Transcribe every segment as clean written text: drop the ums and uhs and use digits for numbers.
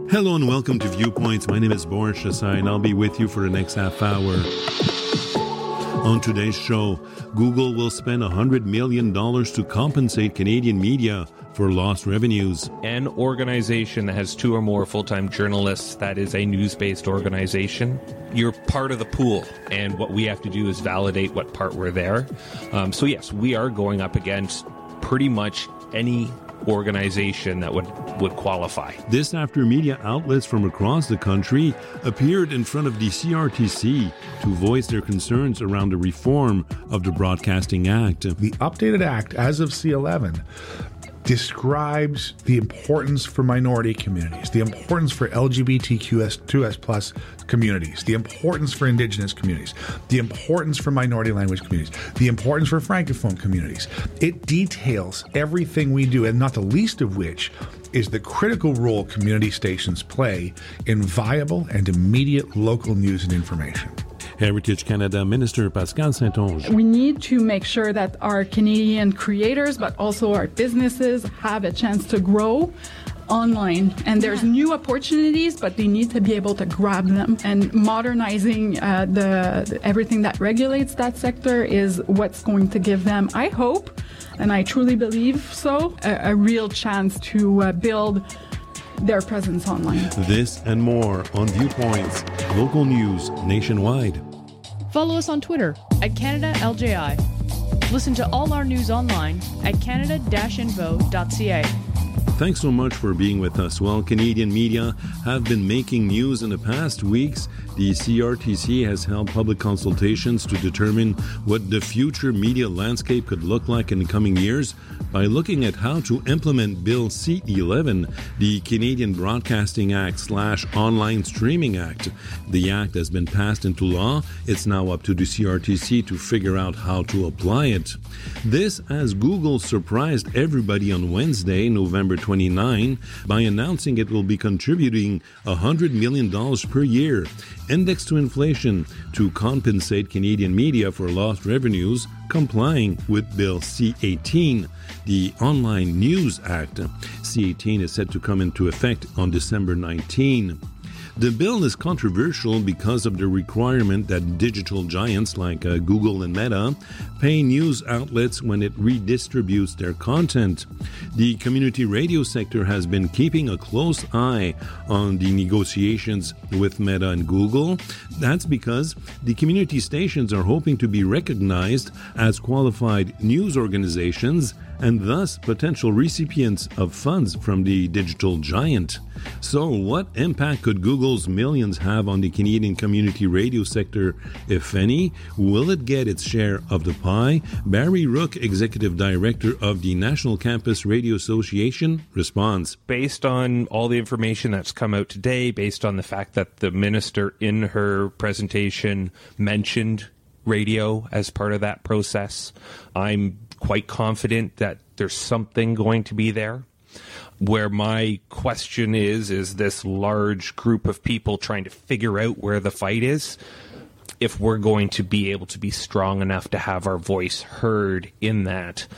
Hello and welcome to Viewpoints. My name is Boris Chassai and I'll be with you for the next half hour. On today's show, Google will spend $100 million to compensate Canadian media for lost revenues. An organization that has 2 or more full-time journalists, that is a news-based organization, you're part of the pool, and what we have to do is validate what part we're there. So yes, we are going up against pretty much any organization that would qualify. This after media outlets from across the country appeared in front of the CRTC to voice their concerns around the reform of the Broadcasting Act. The updated act, as of C11, describes the importance for minority communities, the importance for LGBTQ2S plus communities, the importance for Indigenous communities, the importance for minority language communities, the importance for Francophone communities. It details everything we do, and not the least of which is the critical role community stations play in viable and immediate local news and information. Heritage Canada Minister Pascal Saint-Onge. We need to make sure that our Canadian creators, but also our businesses, have a chance to grow online. And there's new opportunities, but they need to be able to grab them. And modernizing everything that regulates that sector is what's going to give them, I hope, and I truly believe so, a real chance to build their presence online. This and more on Viewpoints, local news nationwide. Follow us on Twitter at CanadaLJI. Listen to all our news online at canada-info.ca. Thanks so much for being with us. While Canadian media have been making news in the past weeks, the CRTC has held public consultations to determine what the future media landscape could look like in the coming years by looking at how to implement Bill C-11, the Canadian Broadcasting Act/Online Streaming Act. The act has been passed into law. It's now up to the CRTC to figure out how to apply it. This as Google surprised everybody on Wednesday, November 29, by announcing it will be contributing $100 million per year, indexed to inflation, to compensate Canadian media for lost revenues, complying with Bill C-18, the Online News Act. C-18 is set to come into effect on December 19. The bill is controversial because of the requirement that digital giants like Google and Meta pay news outlets when it redistributes their content. The community radio sector has been keeping a close eye on the negotiations with Meta and Google. That's because the community stations are hoping to be recognized as qualified news organizations and thus potential recipients of funds from the digital giant. So what impact could Google's millions have on the Canadian community radio sector, if any? Will it get its share of the pie? Barry Rook, Executive Director of the National Campus Radio Association, responds. Based on all the information that's come out today, based on the fact that the minister in her presentation mentioned radio as part of that process, I'm quite confident that there's something going to be there. Where my question is this large group of people trying to figure out where the fight is, if we're going to be able to be strong enough to have our voice heard in that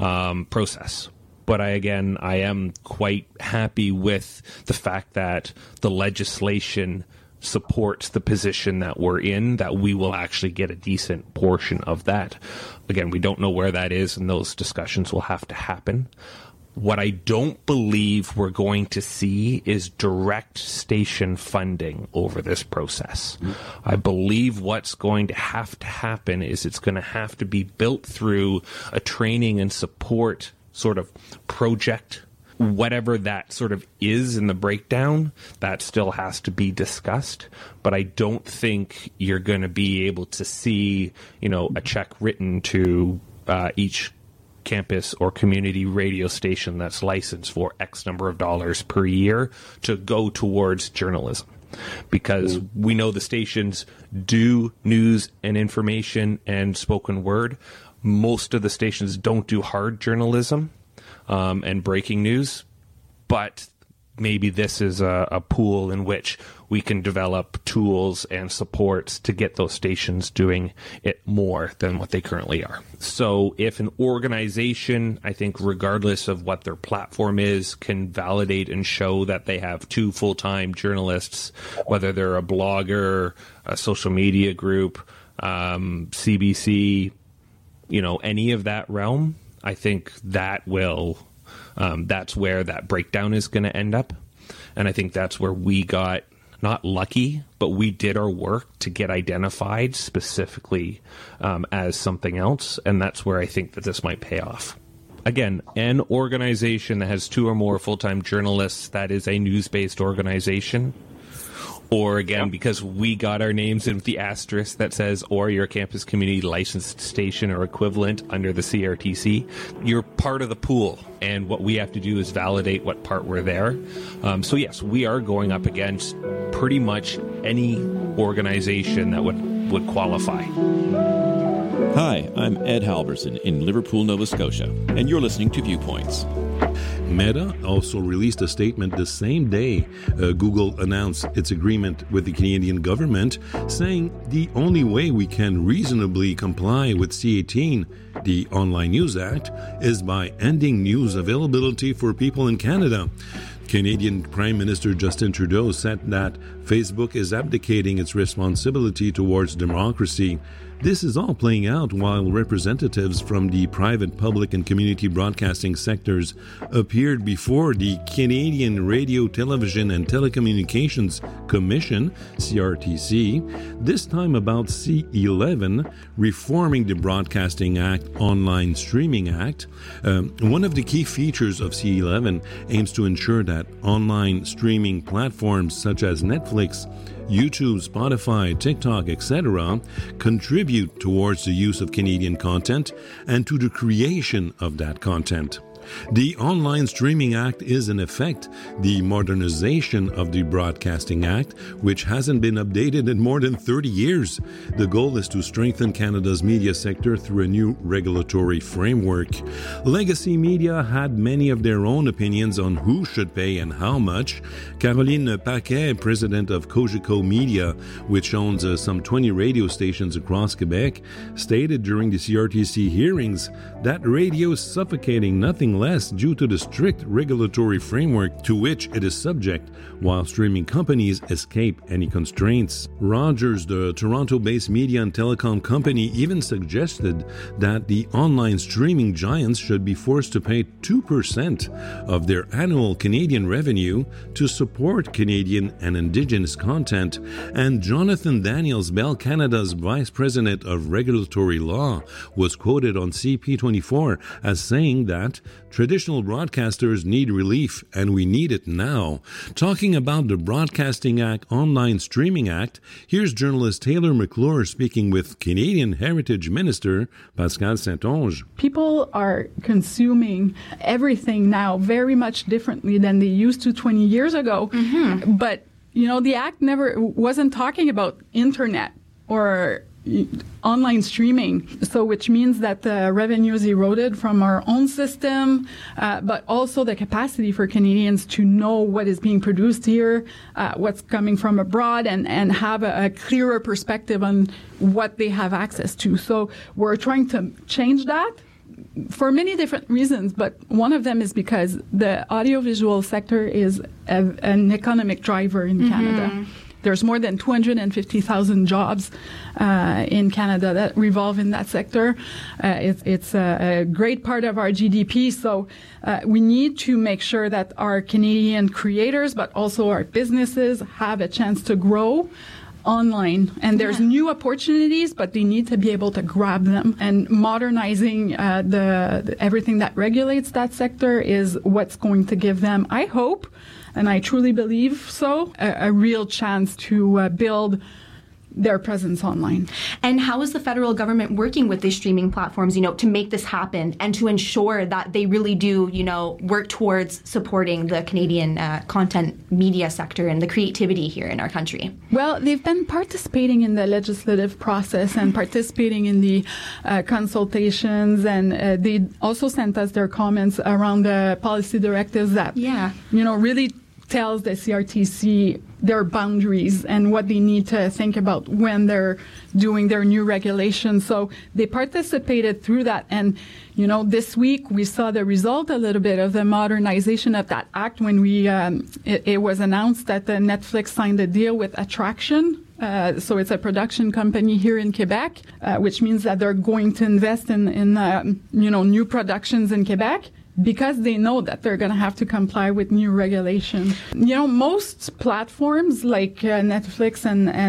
process. But I am quite happy with the fact that the legislation supports the position that we're in, that we will actually get a decent portion of that. Again, we don't know where that is, and those discussions will have to happen. What I don't believe we're going to see is direct station funding over this process. I believe what's going to happen is it's going to have to be built through a training and support sort of project. Whatever that sort of is in the breakdown, that still has to be discussed. But I don't think you're going to be able to see, a check written to each campus or community radio station that's licensed for X number of dollars per year to go towards journalism. Because we know the stations do news and information and spoken word. Most of the stations don't do hard journalism and breaking news, but maybe this is a pool in which we can develop tools and supports to get those stations doing it more than what they currently are. So if an organization, I think regardless of what their platform is, can validate and show that they have 2 full-time journalists, whether they're a blogger, a social media group, CBC, any of that realm, I think that will, that's where that breakdown is going to end up. And I think that's where we got not lucky, but we did our work to get identified specifically as something else. And that's where I think that this might pay off. Again, an organization that has 2 or more full-time journalists, that is a news-based organization. Or again, because we got our names in the asterisk that says, or your campus community licensed station or equivalent under the CRTC, you're part of the pool. And what we have to do is validate what part we're there. So yes, we are going up against pretty much any organization that would qualify. Hi, I'm Ed Halverson in Liverpool, Nova Scotia, and you're listening to Viewpoints. Meta also released a statement the same day Google announced its agreement with the Canadian government, saying the only way we can reasonably comply with C-18, the Online News Act, is by ending news availability for people in Canada. Canadian Prime Minister Justin Trudeau said that Facebook is abdicating its responsibility towards democracy. This is all playing out while representatives from the private, public, and community broadcasting sectors appeared before the Canadian Radio, Television, and Telecommunications Commission, CRTC, this time about C-11, reforming the Broadcasting Act, Online Streaming Act. One of the key features of C-11 aims to ensure that online streaming platforms such as Netflix, YouTube, Spotify, TikTok, etc. contribute towards the use of Canadian content and to the creation of that content. The Online Streaming Act is, in effect, the modernization of the Broadcasting Act, which hasn't been updated in more than 30 years. The goal is to strengthen Canada's media sector through a new regulatory framework. Legacy media had many of their own opinions on who should pay and how much. Caroline Paquet, president of Cogeco Media, which owns some 20 radio stations across Quebec, stated during the CRTC hearings that radio is suffocating nothing less due to the strict regulatory framework to which it is subject, while streaming companies escape any constraints. Rogers, the Toronto-based media and telecom company, even suggested that the online streaming giants should be forced to pay 2% of their annual Canadian revenue to support Canadian and Indigenous content. And Jonathan Daniels, Bell Canada's Vice President of Regulatory Law, was quoted on CP24 as saying that traditional broadcasters need relief, and we need it now. Talking about the Broadcasting Act, Online Streaming Act, here's journalist Taylor McClure speaking with Canadian Heritage Minister Pascal Saint-Onge. People are consuming everything now very much differently than they used to 20 years ago. Mm-hmm. But, the Act never wasn't talking about internet or online streaming, so which means that the revenue is eroded from our own system, but also the capacity for Canadians to know what is being produced here, what's coming from abroad, and have a clearer perspective on what they have access to. So we're trying to change that for many different reasons, but one of them is because the audiovisual sector is an economic driver in Canada. There's more than 250,000 jobs in Canada that revolve in that sector. It's a great part of our GDP, so we need to make sure that our Canadian creators, but also our businesses, have a chance to grow online. And there's new opportunities, but they need to be able to grab them. And modernizing everything that regulates that sector is what's going to give them, I hope, and I truly believe so, a real chance to build their presence online. And how is the federal government working with these streaming platforms, to make this happen and to ensure that they really do, work towards supporting the Canadian content media sector and the creativity here in our country? Well, they've been participating in the legislative process and participating in the consultations, and they also sent us their comments around the policy directives that, really tells the CRTC their boundaries and what they need to think about when they're doing their new regulations. So they participated through that. And, this week we saw the result a little bit of the modernization of that act when it was announced that Netflix signed a deal with Attraction. So it's a production company here in Quebec, which means that they're going to invest in new productions in Quebec, because they know that they're going to have to comply with new regulation. Most platforms like Netflix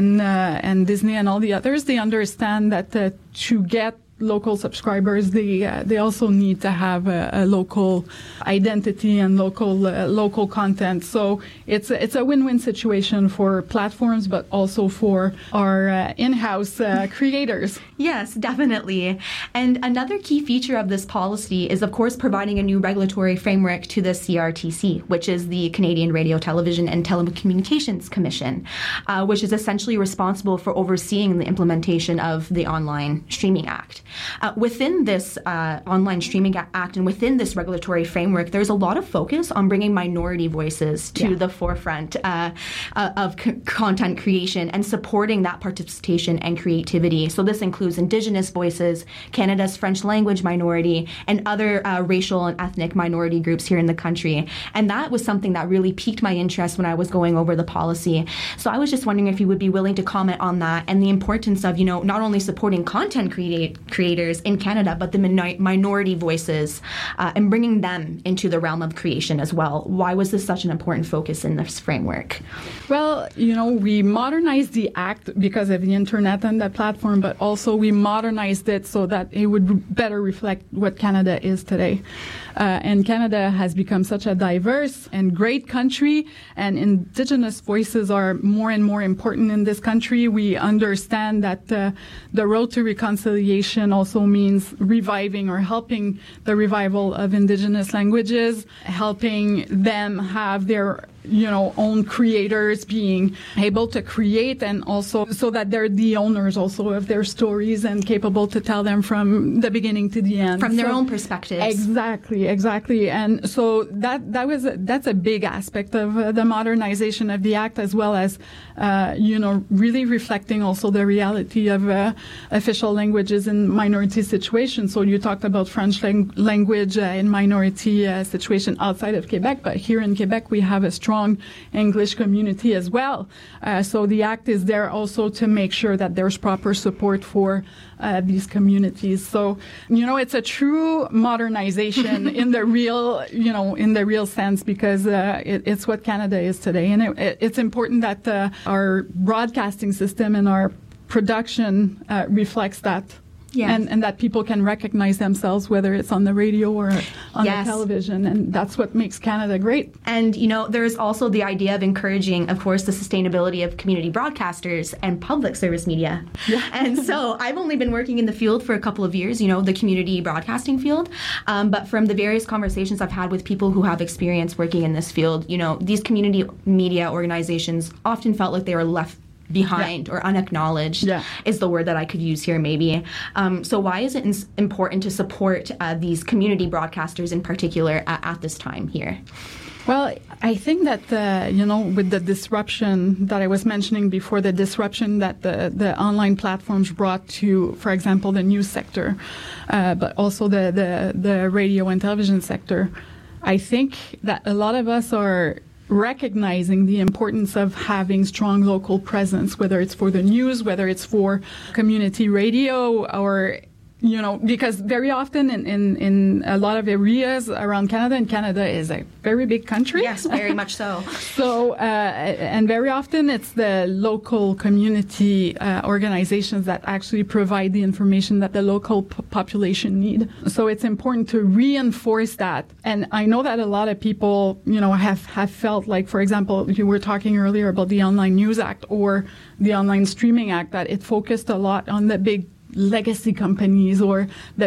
and Disney and all the others, they understand that to get local subscribers, they also need to have a local identity and local content. So it's a win-win situation for platforms, but also for our in-house creators. Yes, definitely. And another key feature of this policy is, of course, providing a new regulatory framework to the CRTC, which is the Canadian Radio, Television and Telecommunications Commission, which is essentially responsible for overseeing the implementation of the Online Streaming Act. Within this Online Streaming Act and within this regulatory framework, there's a lot of focus on bringing minority voices to the forefront of content creation and supporting that participation and creativity. So this includes Indigenous voices, Canada's French language minority, and other racial and ethnic minority groups here in the country. And that was something that really piqued my interest when I was going over the policy. So I was just wondering if you would be willing to comment on that and the importance of, not only supporting content creators in Canada, but the minority voices and bringing them into the realm of creation as well. Why was this such an important focus in this framework? Well, we modernized the act because of the internet and the platform, but also we modernized it so that it would better reflect what Canada is today. And Canada has become such a diverse and great country, and Indigenous voices are more and more important in this country. We understand that the road to reconciliation also means reviving or helping the revival of Indigenous languages, helping them have their own creators being able to create, and also so that they're the owners also of their stories and capable to tell them from the beginning to the end. From their own perspectives. Exactly. And so that's a big aspect of the modernization of the Act, as well as, really reflecting also the reality of official languages in minority situations. So you talked about French language in minority situation outside of Quebec, but here in Quebec we have a strong English community as well. So the Act is there also to make sure that there's proper support for these communities. So, it's a true modernization in the real sense, because it's what Canada is today. And it's important that our broadcasting system and our production reflects that. Yes. And that people can recognize themselves, whether it's on the radio or on the television. And that's what makes Canada great. And, there's also the idea of encouraging, of course, the sustainability of community broadcasters and public service media. Yeah. And so I've only been working in the field for a couple of years, the community broadcasting field. But from the various conversations I've had with people who have experience working in this field, these community media organizations often felt like they were left behind or unacknowledged is the word that I could use here maybe. So why is it important to support these community broadcasters in particular at this time here? Well, I think that, with the disruption that I was mentioning before, the disruption that the online platforms brought to, for example, the news sector, but also the radio and television sector, I think that a lot of us are recognizing the importance of having strong local presence, whether it's for the news, whether it's for community radio, or because very often in a lot of areas around Canada, and Canada is a very big country. Yes, very much so. So, and very often it's the local community organizations that actually provide the information that the local population need. So it's important to reinforce that. And I know that a lot of people, have felt like, for example, you were talking earlier about the Online News Act or the Online Streaming Act, that it focused a lot on the big legacy companies or the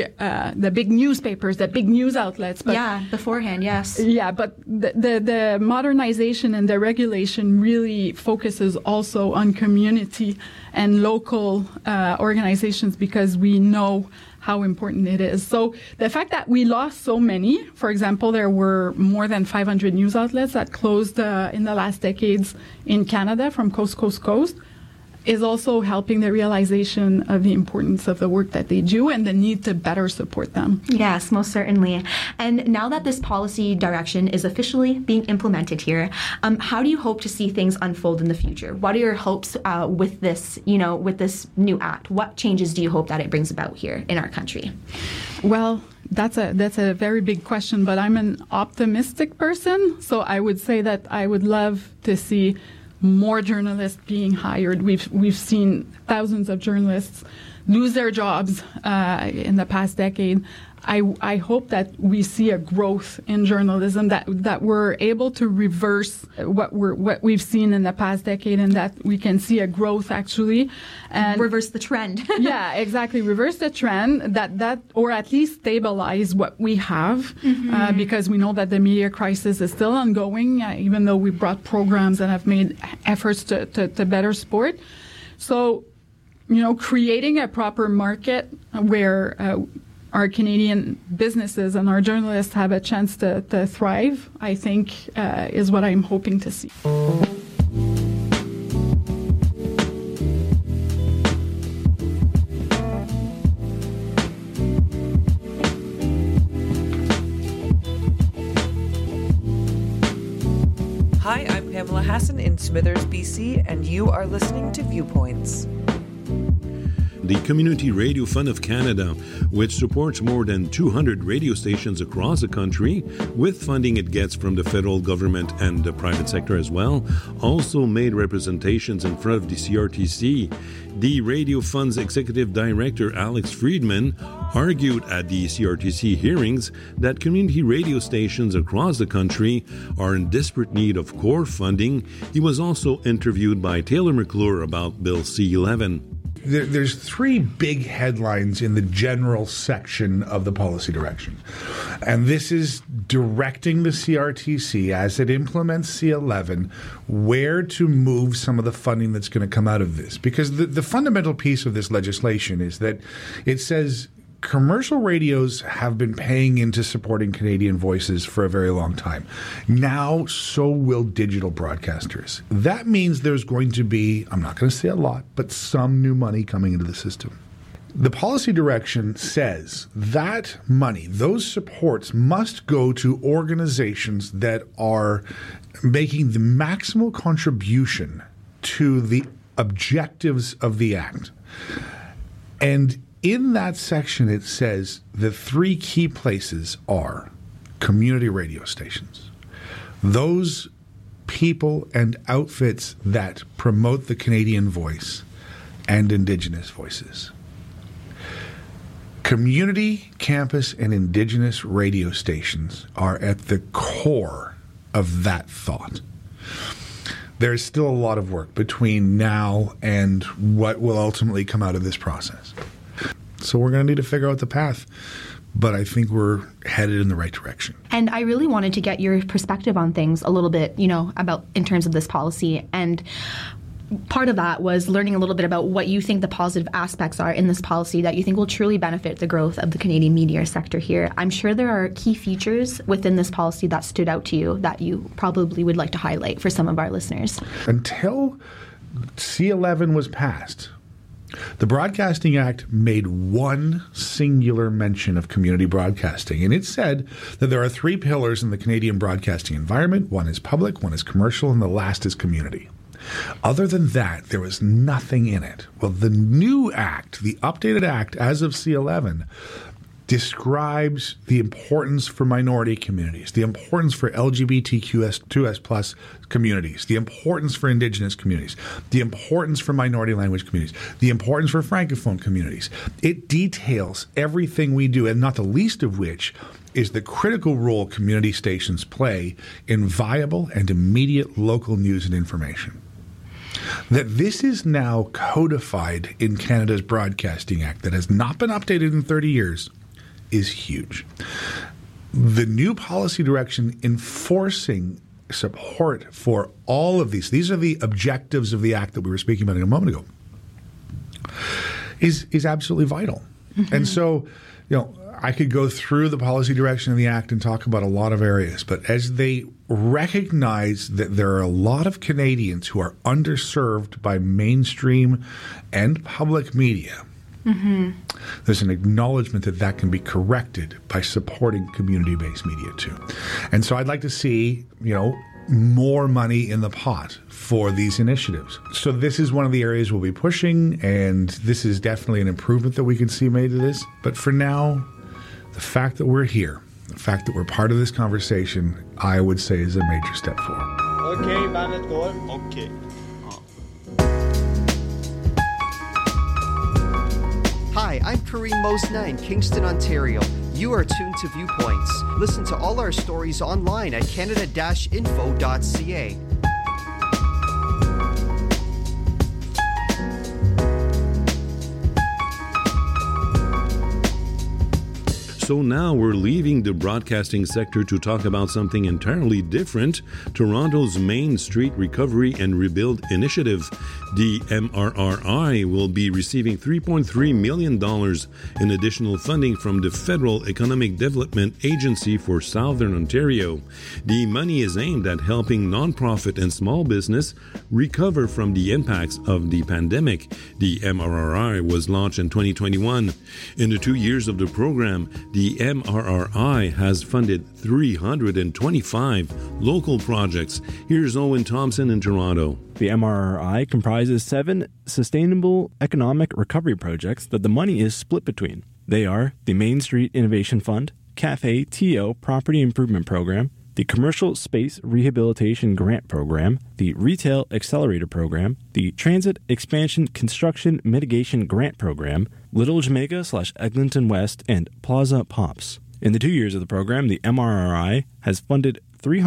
big newspapers, the big news outlets. But beforehand, yes. Yeah, but the modernization and the regulation really focuses also on community and local organizations, because we know how important it is. So the fact that we lost so many, for example, there were more than 500 news outlets that closed in the last decades in Canada from coast to coast, is also helping the realization of the importance of the work that they do and the need to better support them. Yes, most certainly. And now that this policy direction is officially being implemented here, how do you hope to see things unfold in the future? What are your hopes with this, with this new act? What changes do you hope that it brings about here in our country? Well, that's a very big question, but I'm an optimistic person, so I would say that I would love to see more journalists being hired. We've seen thousands of journalists lose their jobs in the past decade. I hope that we see a growth in journalism, that we're able to reverse what we've seen in the past decade, and that we can see a growth actually, and reverse the trend. Yeah, exactly. Reverse the trend, that or at least stabilize what we have, because we know that the media crisis is still ongoing, even though we brought programs and have made efforts to better support. So, creating a proper market where our Canadian businesses and our journalists have a chance to thrive, I think, is what I'm hoping to see. Hi, I'm Pamela Hassan in Smithers, BC, and you are listening to Viewpoints. The Community Radio Fund of Canada, which supports more than 200 radio stations across the country, with funding it gets from the federal government and the private sector as well, also made representations in front of the CRTC. The Radio Fund's executive director, Alex Friedman, argued at the CRTC hearings that community radio stations across the country are in desperate need of core funding. He was also interviewed by Taylor McClure about Bill C-11. There's three big headlines in the general section of the policy direction. And this is directing the CRTC, as it implements C-11, where to move some of the funding that's going to come out of this. Because the fundamental piece of this legislation is that it says commercial radios have been paying into supporting Canadian voices for a very long time. Now, so will digital broadcasters. That means there's going to be, I'm not going to say a lot, but some new money coming into the system. The policy direction says that money, those supports, must go to organizations that are making the maximal contribution to the objectives of the Act. And in that section, it says the three key places are community radio stations. Those people and outfits that promote the Canadian voice and Indigenous voices. Community, campus, and Indigenous radio stations are at the core of that thought. There's still a lot of work between now and what will ultimately come out of this process. So we're going to need to figure out the path, but I think we're headed in the right direction. And I really wanted to get your perspective on things a little bit, about in terms of this policy. And part of that was learning a little bit about what you think the positive aspects are in this policy that you think will truly benefit the growth of the Canadian media sector here. I'm sure there are key features within this policy that stood out to you that you probably would like to highlight for some of our listeners. Until C-11 was passed, the Broadcasting Act made one singular mention of community broadcasting, and it said that there are three pillars in the Canadian broadcasting environment. One is public, one is commercial, and the last is community. Other than that, there was nothing in it. Well, the new act, the updated act as of C-11, describes the importance for minority communities, the importance for LGBTQ2S+ communities, the importance for Indigenous communities, the importance for minority language communities, the importance for Francophone communities. It details everything we do, and not the least of which is the critical role community stations play in viable and immediate local news and information. That this is now codified in Canada's Broadcasting Act that has not been updated in 30 years is huge. The new policy direction enforcing support for all of these are the objectives of the Act that we were speaking about a moment ago, is absolutely vital. And so, I could go through the policy direction of the Act and talk about a lot of areas, but as they recognize that there are a lot of Canadians who are underserved by mainstream and public media, there's an acknowledgement that can be corrected by supporting community-based media too. And so I'd like to see, more money in the pot for these initiatives. So this is one of the areas we'll be pushing, and this is definitely an improvement that we can see made to this. But for now, the fact that we're here, the fact that we're part of this conversation, I would say is a major step forward. Okay, bandet går. Okay. Hi, I'm Kareem Mosna in Kingston, Ontario. You are tuned to Viewpoints. Listen to all our stories online at canada-info.ca. So now we're leaving the broadcasting sector to talk about something entirely different, Toronto's Main Street Recovery and Rebuild Initiative. The MRRI will be receiving $3.3 million in additional funding from the Federal Economic Development Agency for Southern Ontario. The money is aimed at helping nonprofit and small business recover from the impacts of the pandemic. The MRRI was launched in 2021. In the 2 years of the program, the MRRI has funded 325 local projects. Here's Owen Thompson in Toronto. The MRRI comprises 7 sustainable economic recovery projects that the money is split between. They are the Main Street Innovation Fund, Cafe TO Property Improvement Program, the Commercial Space Rehabilitation Grant Program, the Retail Accelerator Program, the Transit Expansion Construction Mitigation Grant Program, Little Jamaica/Eglinton West, and Plaza Pops. In the 2 years of the program, the MRRI has funded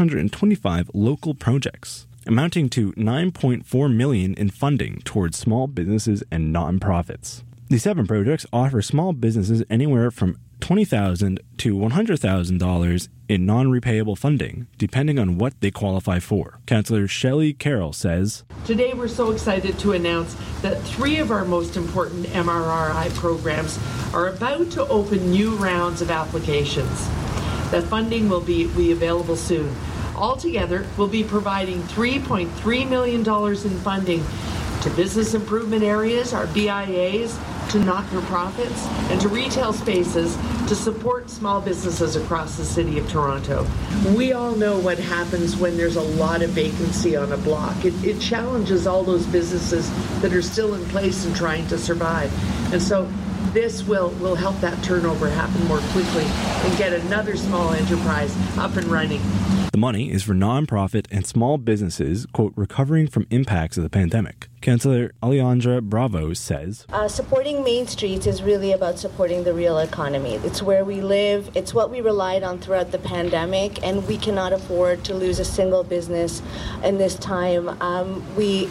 325 local projects, amounting to $9.4 million in funding towards small businesses and nonprofits. The 7 projects offer small businesses anywhere from $20,000 to $100,000 in non-repayable funding, depending on what they qualify for. Councillor Shelley Carroll says, "Today we're so excited to announce that 3 of our most important MRRI programs are about to open new rounds of applications. The funding will be available soon. Altogether, we'll be providing $3.3 million in funding to business improvement areas, our BIAs, to not-for-profits, and to retail spaces to support small businesses across the City of Toronto. We all know what happens when there's a lot of vacancy on a block. It challenges all those businesses that are still in place and trying to survive. And so this will help that turnover happen more quickly and get another small enterprise up and running." The money is for nonprofit and small businesses, quote, recovering from impacts of the pandemic. Councillor Alejandra Bravo says, supporting Main Streets is really about supporting the real economy. It's where we live. It's what we relied on throughout the pandemic, and we cannot afford to lose a single business in this time. We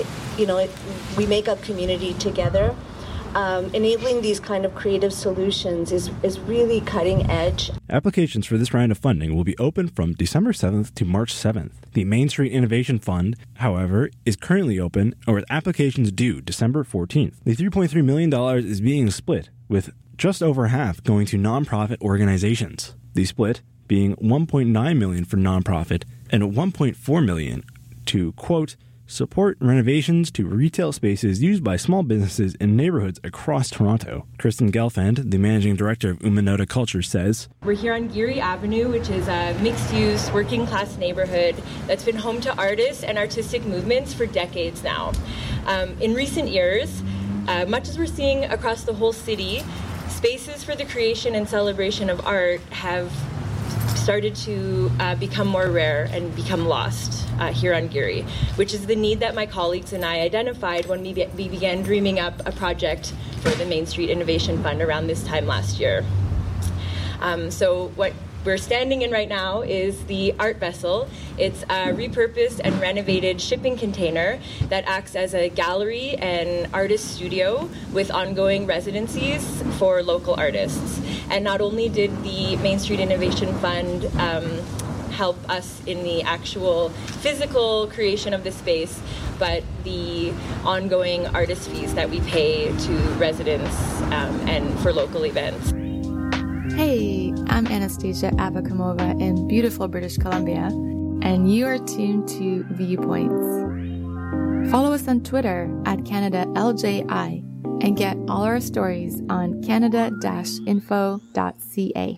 make up community together. Enabling these kind of creative solutions is really cutting edge. Applications for this round of funding will be open from December 7th to March 7th. The Main Street Innovation Fund, however, is currently open, or with applications due December 14th. The $3.3 million is being split, with just over half going to nonprofit organizations. The split being $1.9 million for nonprofit and $1.4 million to, quote, support renovations to retail spaces used by small businesses in neighborhoods across Toronto. Kristen Gelfand, the managing director of Uminota Culture, says, "We're here on Geary Avenue, which is a mixed-use, working-class neighborhood that's been home to artists and artistic movements for decades now. In recent years, much as we're seeing across the whole city, spaces for the creation and celebration of art have started to become more rare and become lost here on Geary, which is the need that my colleagues and I identified when we began dreaming up a project for the Main Street Innovation Fund around this time last year. So what we're standing in right now is the Art Vessel. It's a repurposed and renovated shipping container that acts as a gallery and artist studio with ongoing residencies for local artists. And not only did the Main Street Innovation Fund help us in the actual physical creation of the space, but the ongoing artist fees that we pay to residents and for local events. Hey, I'm Anastasia Avakamova in beautiful British Columbia, and you are tuned to Viewpoints. Follow us on Twitter at CanadaLJI and get all our stories on canada-info.ca.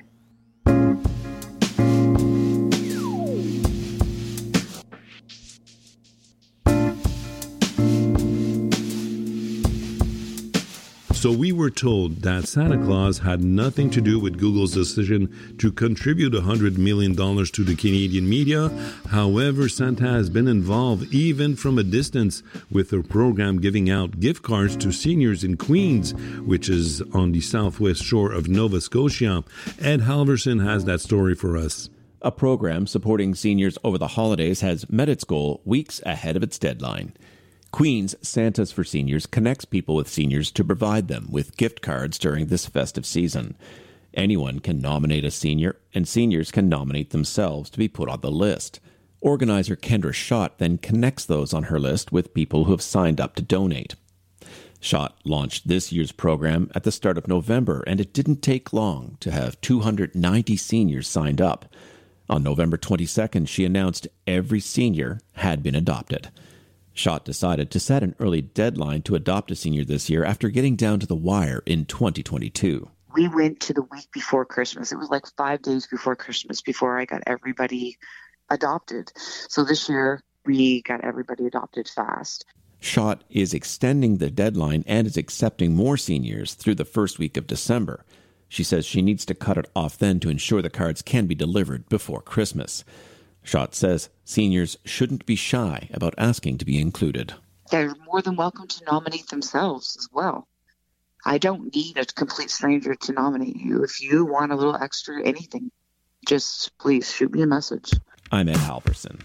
So we were told that Santa Claus had nothing to do with Google's decision to contribute $100 million to the Canadian media. However, Santa has been involved, even from a distance, with a program giving out gift cards to seniors in Queens, which is on the southwest shore of Nova Scotia. Ed Halverson has that story for us. A program supporting seniors over the holidays has met its goal weeks ahead of its deadline. Queen's Santas for Seniors connects people with seniors to provide them with gift cards during this festive season. Anyone can nominate a senior, and seniors can nominate themselves to be put on the list. Organizer Kendra Schott then connects those on her list with people who have signed up to donate. Schott launched this year's program at the start of November, and it didn't take long to have 290 seniors signed up. On November 22nd, she announced every senior had been adopted. Schott decided to set an early deadline to adopt a senior this year after getting down to the wire in 2022. We went to the week before Christmas. It was like 5 days before Christmas before I got everybody adopted. So this year, we got everybody adopted fast. Schott is extending the deadline and is accepting more seniors through the first week of December. She says she needs to cut it off then to ensure the cards can be delivered before Christmas. Schott says seniors shouldn't be shy about asking to be included. They're more than welcome to nominate themselves as well. I don't need a complete stranger to nominate you. If you want a little extra anything, just please shoot me a message. I'm Ed Halverson.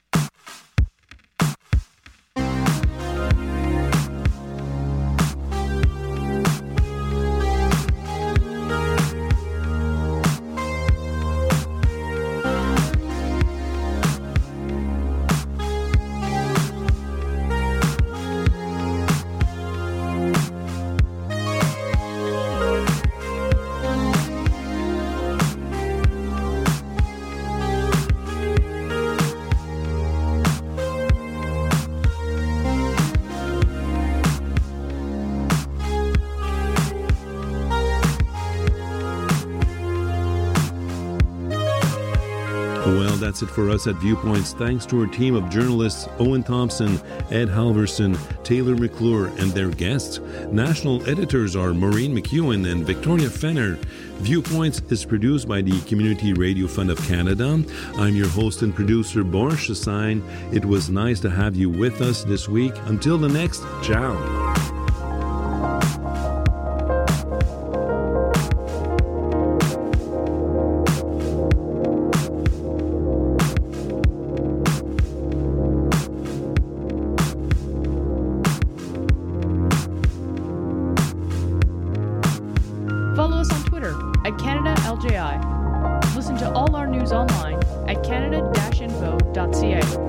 Well, that's it for us at Viewpoints. Thanks to our team of journalists, Owen Thompson, Ed Halverson, Taylor McClure, and their guests. National editors are Maureen McEwen and Victoria Fenner. Viewpoints is produced by the Community Radio Fund of Canada. I'm your host and producer, Boris Chassagne. It was nice to have you with us this week. Until the next, ciao. Follow us on Twitter at CanadaLJI. Listen to all our news online at canada-info.ca.